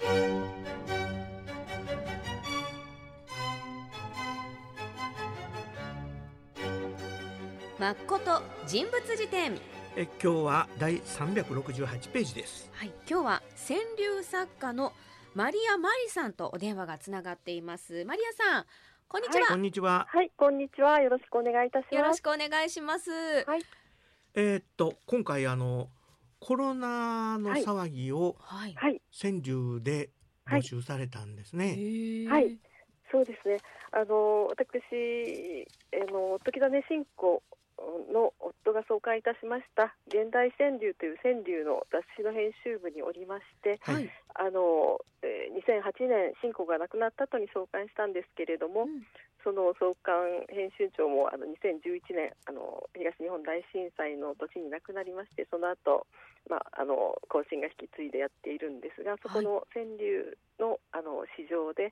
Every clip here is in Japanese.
まこと人物辞典。 今日は第368ページです。 はい、今日は川柳作家のマリア・マリさんとお電話がつながっています。マリアさん、こんにちは。 はい、こんにちは。 はい、こんにちは。よろしくお願いいたします。 よろしくお願いします。 はい。 今回コロナの騒ぎを川柳で募集されたんですね。 はい、そうですね。私、時種新子の夫が創刊いたしました現代川柳という川柳の雑誌の編集部におりまして、はい、2008年新子が亡くなった後に創刊したんですけれども、その創刊編集長も2011年東日本大震災の年に亡くなりまして、その後、後進が引き継いでやっているんですが、そこの川柳の、市場で、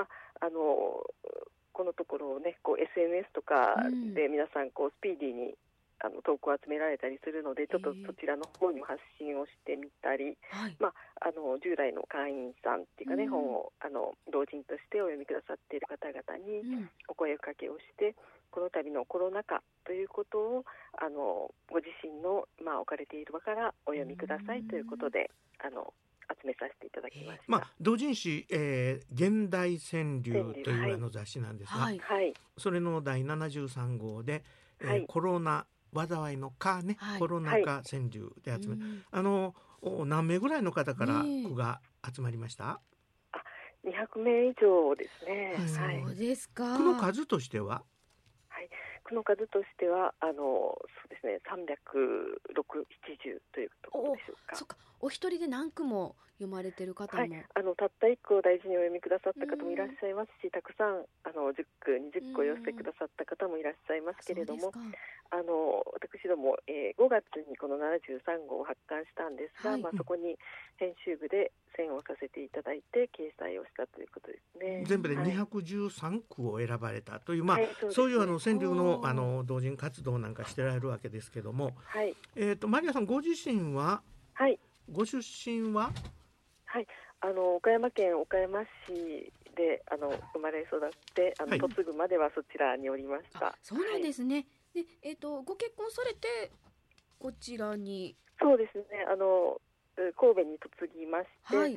このところをね、SNS とかで皆さんスピーディーに投稿を集められたりするので、ちょっとそちらの方にも発信をしてみたり、従来の会員さんっていうかね、本を同人としてお読みくださっている方々にお声かけをして、この度のコロナ禍ということをご自身の、置かれている場からお読みくださいということで集めさせていただきました。 同人誌、現代川柳という雑誌なんですが、それの第73号で、コロナ災いのかね、コロナ禍川柳で集め、何名ぐらいの方から句が集まりました？ 200 名以上ですね。 そうですか。 句の数としては？ 句の数としてはそうですね、360、70というところでしょうか。 そっか、お一人で何句も読まれてる方も、 たった1句を大事にお読みくださった方もいらっしゃいますし、たくさん10句20句お寄せくださった方もいらっしゃいますけれども、私ども、5月にこの73号を発刊したんですが、そこに編集部で選をさせていただいて掲載をしたということですね。 全部で213句を選ばれたという、そういう川柳の同人活動なんかしてられるわけですけども、マリアさんご自身は、ご出身は？ 岡山県岡山市で生まれ育って嫁ぐまではそちらにおりました。 そうなんですね。で、ご結婚されてこちらに？ そうですね、神戸に嫁ぎまして、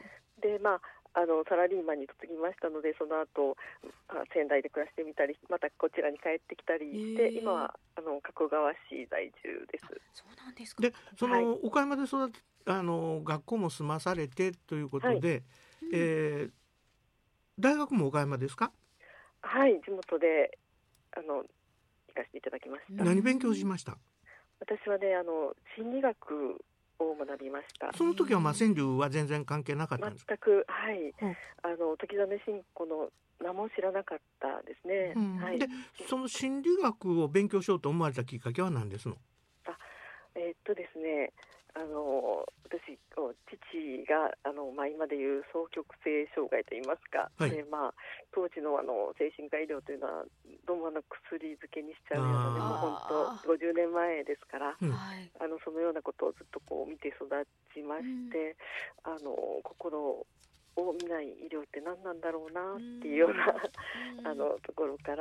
でサラリーマンに嫁ぎましたので、その後仙台で暮らしてみたり、またこちらに帰ってきたりして、今は加古川市在住です。 そうなんですか。 で、岡山で育て学校も済まされてということで、大学も岡山ですか？ 地元で行かせていただきました。 何勉強しました？ 私はね、心理学を学びました。 その時は川柳は全然関係なかったんですか？ 全く、時種新子の名も知らなかったですね。 で、その心理学を勉強しようと思われたきっかけは何ですの？ ですね、私父が今でいう双極性障害といいますか、で当時の精神科医療というのはどうも薬漬けにしちゃうような、もう本当50年前ですから、そのようなことをずっと見て育ちまして、心を見ない医療って何なんだろうなっていうようなところから、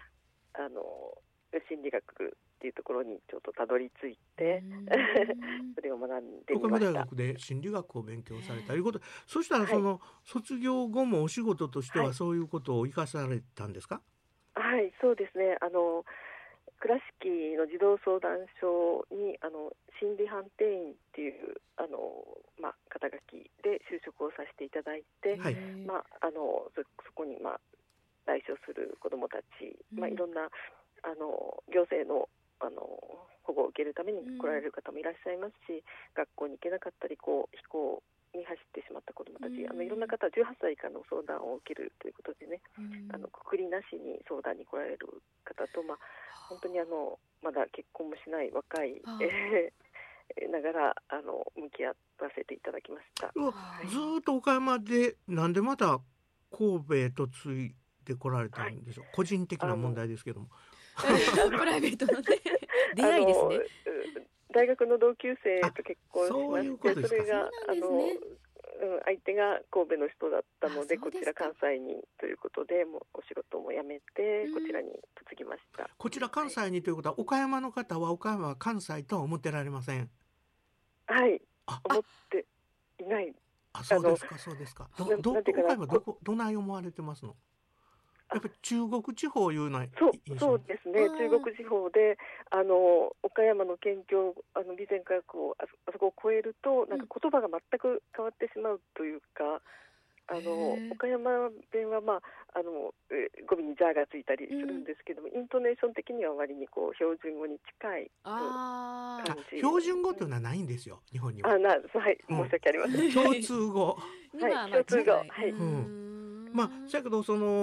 心理学っていうところにちょっとたどり着いてそれを学んでみました。 岡山大学で心理学を勉強されたということ、そしたら卒業後もお仕事としてはそういうことを生かされたんですか？ そうですね、倉敷の児童相談所に心理判定員っていう肩書きで就職をさせていただいて、そこに来所する子どもたち、いろんな行政の保護を受けるために来られる方もいらっしゃいますし、学校に行けなかったり非行に走ってしまった子どもたち、いろんな方18歳以下の相談を受けるということでね、くくりなしに相談に来られる方と、本当にまだ結婚もしない若いながら向き合わせていただきました。 ずっと岡山でなんでまた神戸へ嫁いで来られたんでしょう？個人的な問題ですけどもプライベートのね出会いですね。 大学の同級生と結婚しまして、 それが相手が神戸の人だったので、こちら関西にということで、もうお仕事も辞めてこちらに嫁ぎました。 こちら関西にということは、岡山の方は岡山は関西とは思ってられません。 はい、思っていない。 そうですか、そうですか。岡山どない思われてますの？やっぱり中国地方いうのはそうですね、中国地方で岡山の県境備前火薬をあそこを越えるとなんか言葉が全く変わってしまうというか、岡山弁は語尾にジャーがついたりするんですけども、イントネーション的には割にこう標準語に近い感じ。 標準語というのはないんですよ、日本には。 はい、申し訳ありません。 共通語。 はい、共通語。はい。 だけど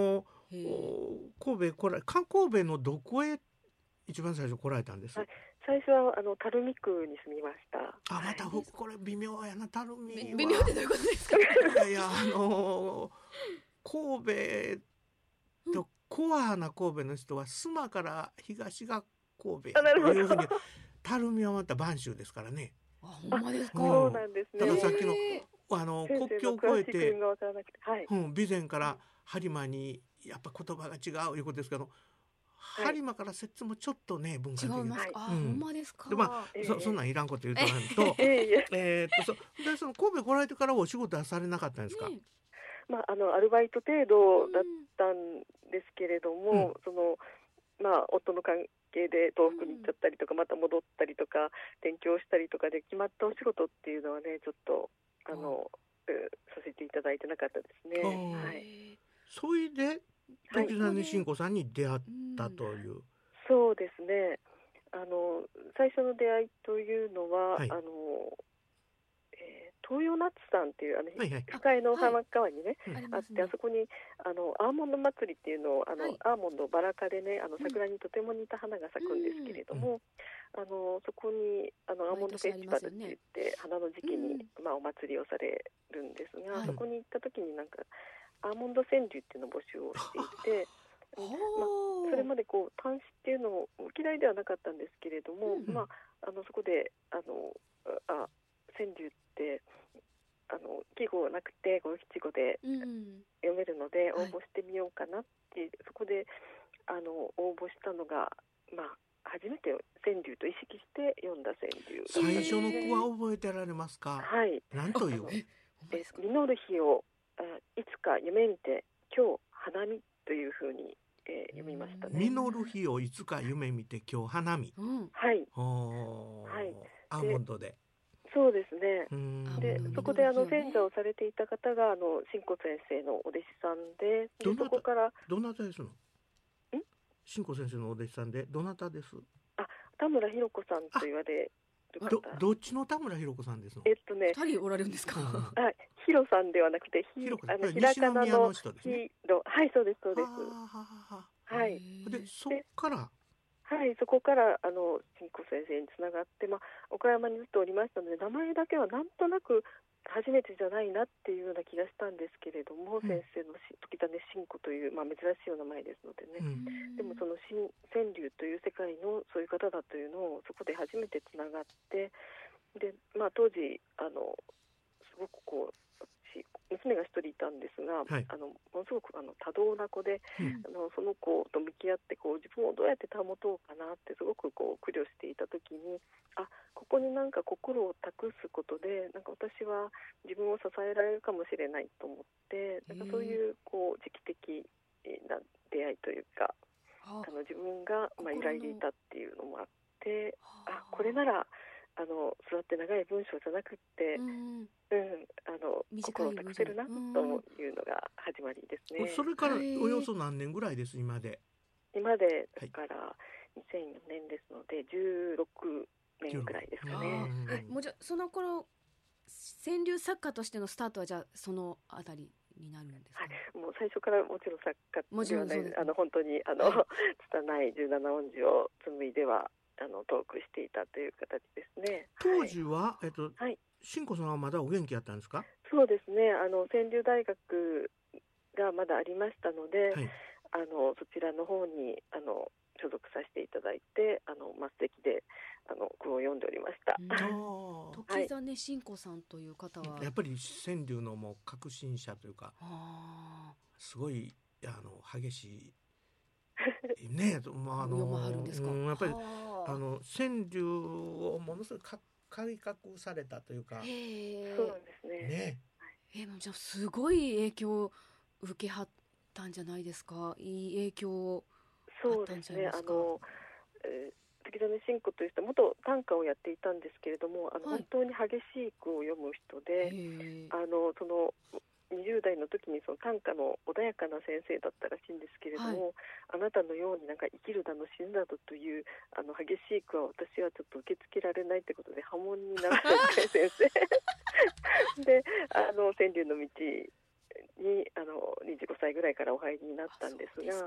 神戸のどこへ一番最初来られたんです？ 最初は垂水区に住みました。 またこれ微妙やな、垂水は。 微妙ってどういうことですか？ いや神戸とコアな神戸の人は須磨から東が神戸というふうに、垂水はまた播州ですからね。 ほんまですか？ そうなんですね。 たださっきの国境を越えて備前から播磨にやっぱ言葉が違ういうことですけど、播磨から摂津もちょっとね文化的に違いますか？ほんまですか？ でそんなんいらんこと言うとなんとでその神戸来られてからお仕事はされなかったんですか？ アルバイト程度だったんですけれども、夫の関係で東北に行っちゃったりとか、また戻ったりとか勉強したりとかで決まったお仕事っていうのはね、ちょっとさせていただいてなかったですね。 それで時々慎吾さんに出会ったという。 そうですね。最初の出会いというのは、東洋ナッツさんっていう深井の浜川にね、あって、あそこにアーモンド祭りっていうのをアーモンドバラ科でね、桜にとても似た花が咲くんですけれども、そこにアーモンドフェスティバルって言って花の時期にお祭りをされるんですが、そこに行った時になんかアーモンド川柳っていうのを募集をしていて、それまでこう端子っていうのを嫌いではなかったんですけれども、そこで川柳って季語がなくて五七五で読めるので応募してみようかなって、そこで応募したのが初めて川柳と意識して読んだ川柳。 最初の句は覚えてられますか？ はい。 何という？ 実る日をいつか夢見て今日花見というふうに読みましたね。 実る日をいつか夢見て今日花見。 はい。 アーモンドで。 そうですね。でそこで選者をされていた方が新子先生のお弟子さんで、そこからどなたですの？新子先生のお弟子さんでどなたです？ 田村弘子さんと言われる方。 どっちの田村弘子さんですの ？2 人おられるんですか？ 弘さんではなくてひらがなのひろ。はい、そうですそうです。はい。 でそこから新子先生につながって、岡山にずっとおりましたので、名前だけはなんとなく初めてじゃないなっていうような気がしたんですけれども、先生の時種新子という、珍しいお名前ですのでね、でもその川柳という世界のそういう方だというのをそこで初めてつながって、で、当時すごくこう娘が一人いたんですが、ものすごく多動な子で、その子と向き合って自分をどうやって保とうかなってすごく苦慮していた時に、ここになんか心を託すことでなんか私は自分を支えられるかもしれないと思って、なんかそういう時期的な出会いというか、自分が依頼でいたっていうのもあって、これなら座って長い文章じゃなくって、心を託せるなというのが始まりですね。 それからおよそ何年ぐらいです？今でから2004年ですので16年ぐらいですかね。 もうじゃその頃川柳作家としてのスタートはじゃあそのあたりになるんですか？ もう最初からもちろん作家ではない、本当に拙い17音字を紡いではトークしていたという形ですね。 当時は、新子さんはまだお元気やったんですか？ そうですね。川柳大学がまだありましたので、 そちらの方に所属させていただいて末席で句を読んでおりました。 時実信子さんという方はやっぱり川柳のもう革新者というか、すごい激しいね読まはるんですか。 やっぱり川柳をものすごく改革されたというか、 そうですね。 じゃあすごい影響を受けはったんじゃないですか。いい影響あったんじゃないですか。 時実信子という人は元短歌をやっていたんですけれども本当に激しい句を読む人で、その20代の時にその短歌の穏やかな先生だったらしいんですけれども、あなたのようになんか生きるだの死ぬだのという激しい句は私はちょっと受け付けられないってことで破門になられて先生で川柳の道に25歳ぐらいからお入りになったんですが、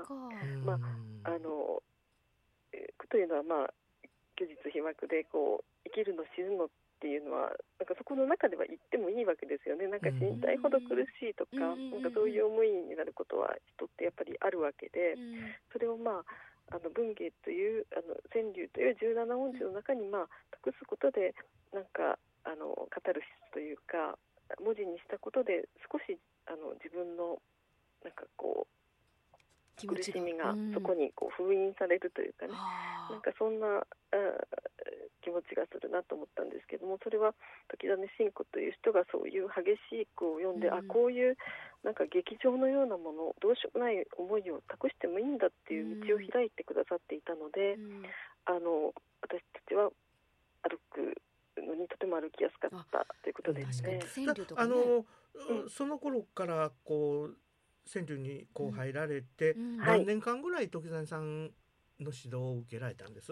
句というのは虚実飛膜で生きるの死ぬのっていうのはなんかそこの中では言ってもいいわけですよね。なんか死にたいほど苦しいとか、なんかそういう思いになることは人ってやっぱりあるわけで、それを文芸という川柳という17音字の中に託すことでなんかカタルシスというか文字にしたことで少し自分のなんか苦しみがそこに封印されるというかね、なんかそんな気持ちがするなと思ったんですけども、それは時実信子という人がそういう激しい句を読んで、こういうなんか劇場のようなもの、どうしようもない思いを託してもいいんだっていう道を開いてくださっていたので、私たちは歩くのにとても歩きやすかったということですね。 その頃から川柳に入られて、何年間ぐらい時実さんの指導を受けられたんです？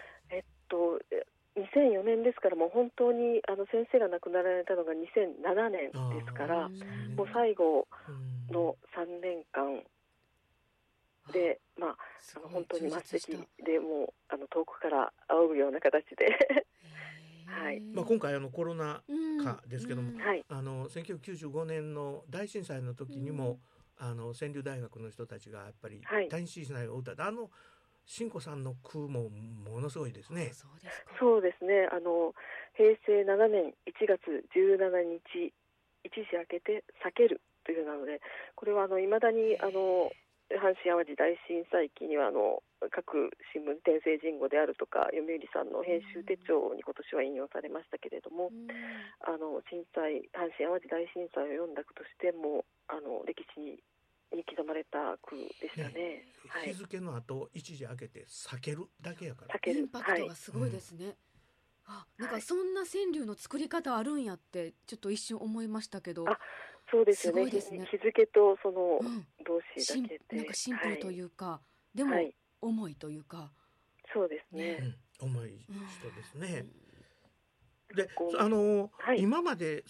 2004年ですから、もう本当に先生が亡くなられたのが2007年ですから、もう最後の3年間で、本当に末席でもう遠くから仰ぐような形で今回コロナ禍ですけども、1995年の大震災の時にも川柳大学の人たちがやっぱり大震災を歌って、信子さんの句もものすごいですね。 そうですね。平成7年1月17日一時明けて避けるというなので、これはいまだに阪神・淡路大震災期には各新聞天聖人語であるとか読売さんの編集手帳に今年は引用されましたけれども、阪神・淡路大震災を読んだ句としても歴史に刻まれた句でしたね。 日付の後一時明けて避けるだけやから、 インパクトがすごいですね。なんかそんな川柳の作り方あるんやってちょっと一瞬思いましたけど。 そうですよね。日付とその動詞だけで、 なんかシンプルというか、でも重いというか。 そうですね。 重い人ですね。で、今まで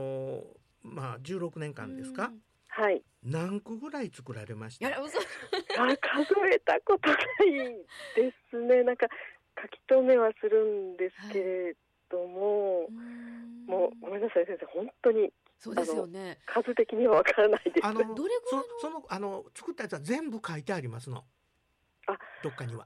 16年間ですか？何句ぐらい作られました？ 数えたことないですね。なんか書き留めはするんですけれども、もうごめんなさい先生、本当にそうですよね。 数的にはわからないです。 どれぐらいの作ったやつは全部書いてありますの？どっかには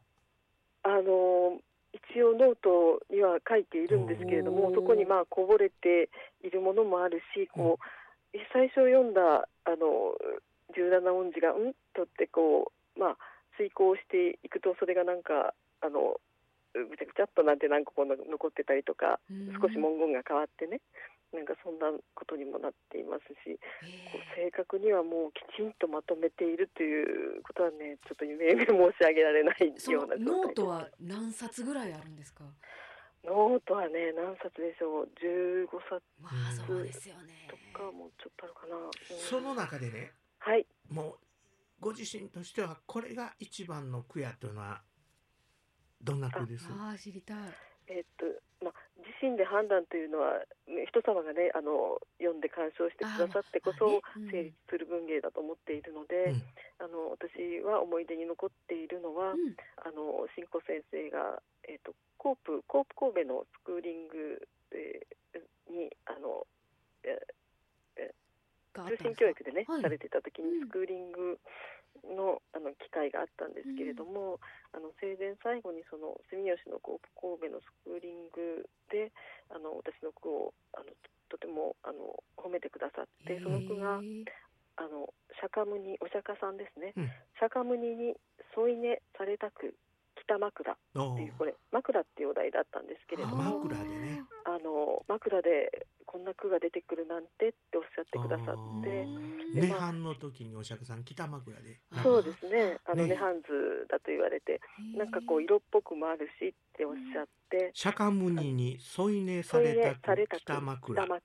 一応ノートには書いているんですけれども、そこにこぼれているものもあるし、最初読んだ17音字がとって遂行していくと、それがなんかぐちゃぐちゃっとなんて何個も残ってたりとか、少し文言が変わってね、なんかそんなことにもなっていますし、正確にはもうきちんとまとめているということはね、ちょっと夢申し上げられないような状態です。 ノートは何冊ぐらいあるんですか？ ノートはね、何冊でしょう、15冊そうですよねとかもうちょっとあるかな。 その中でね、もうご自身としてはこれが一番の句やというのはどんな句です？ 知りたい。 自身で判断というのは人様がね読んで鑑賞してくださってこそ成立する文芸だと思っているので、私は思い出に残っているのは、信子先生が、コープ神戸のスクーリング、に通信教育でね、されていた時にスクーリングの機会があったんですけれども、生前最後にその住吉のコープ神戸のスクーリングで私の句をとても褒めてくださって、その句が釈迦牟尼、お釈迦さんですね、釈迦牟尼に添い寝されたく北枕っていう、これ枕っていうお題だったんですけれども、 枕でね、 枕でこんな句が出てくるなんてっておっしゃってくださって、 涅槃の時にお釈迦さん北枕で、 そうですね、涅槃図だと言われて、なんかこう色っぽくもあるしっておっしゃって、 釈迦牟尼に添い寝された北枕、 はい、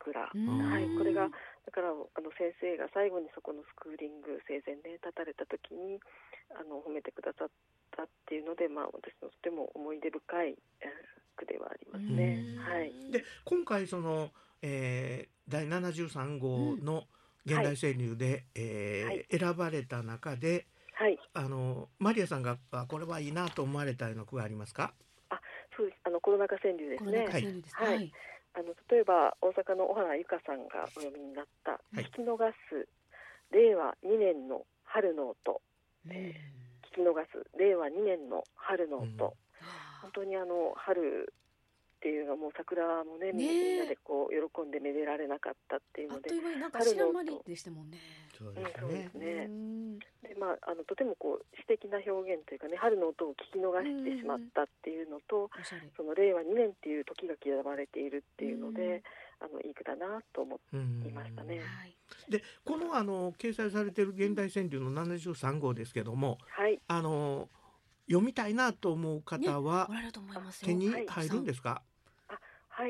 これがだから先生が最後にそこのスクーリング生前で立たれた時に褒めてくださったっていうので、私のとても思い出深い句ではありますね。はい、 で今回その、第73号の現代川柳で、選ばれた中で、マリアさんがこれはいいなと思われたような句がありますか？ そうです、コロナ禍川柳ですね。例えば大阪の小原由香さんがお読みになった「聞き逃す令和2年の春の音」聞き逃す令和2年の春の音、本当に春っていうのがもう桜もね、みんなでこう喜んでめでられなかったっていうので、 なんか知らんまりでしたもんね。 そうですね。でとてもこう詩的な表現というかね、春の音を聞き逃してしまったっていうのと、その令和2年っていう時が刻まれているっていうので、いい句だなと思いましたね。 でこの掲載されている現代川柳の73号ですけども、読みたいなと思う方は手に入るんですか？ はい、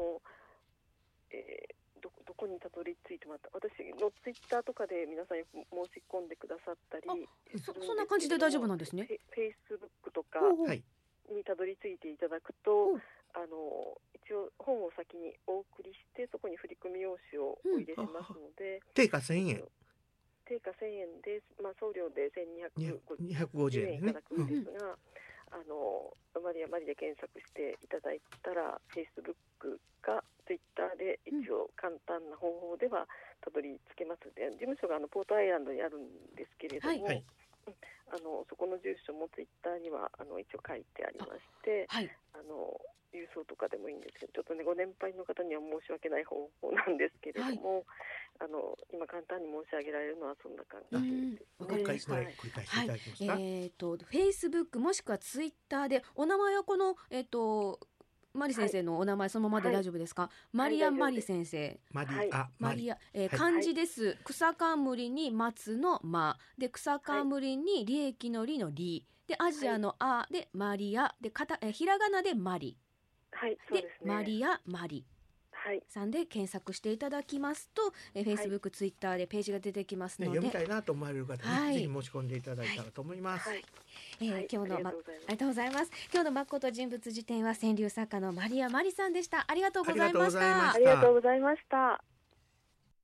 どこにたどり着いてもらった、私のツイッターとかで皆さんよく申し込んでくださったりするんですけど、 そんな感じで大丈夫なんですね。 フェイスブックとかにたどり着いていただくと、一応本を先にお送りして、そこに振り込み用紙をお入れしますので、 定価1000円定価1000円です。送料で 1250円いただくんですが、マリアで検索していただいたら、Facebook か Twitter で一応簡単な方法ではたどり着けますので、事務所がポートアイランドにあるんですけれども、そこの住所も Twitter には一応書いてありまして、郵送とかでもいいんですけど、ちょっとねご年配の方には申し訳ない方法なんですけれども、今簡単に申し上げられるのはそんな感じです。 わかりました。 繰り返していただけますか ？Facebook もしくは Twitter でお名前はこのマリ先生のお名前そのままで大丈夫ですか？マリアマリ先生。マリア、漢字です。草冠に松の間で、草冠に利益の利の利で、アジアのあでマリアで、ひらがなでマリ。 そうですね。 マリアマリさんで検索していただきますと、Facebook、Twitter でページが出てきますので、 読みたいなと思われる方にぜひ申し込んでいただいたらと思います。 今日のありがとうございます。今日の誠人物辞典は川柳作家のマリアマリさんでした。ありがとうございました。 ありがとうございました。